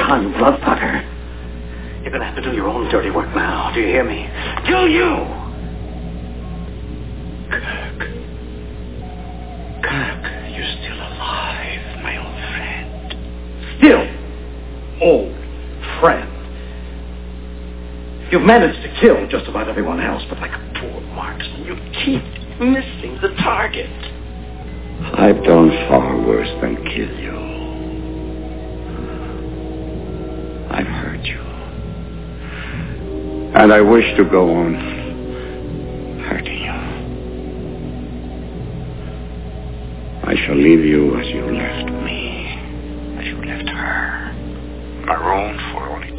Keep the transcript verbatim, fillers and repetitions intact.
time, bloodsucker. You're going to have to do your own dirty work now. Do you hear me? Do you? Kirk. Kirk, you're still alive, my old friend. Still old friend. You've managed to kill just about everyone else, but like a poor marksman, you keep missing the target. I've done far worse than kill you. I've hurt you. And I wish to go on hurting you. I shall leave you as you left me, as you left her, marooned for only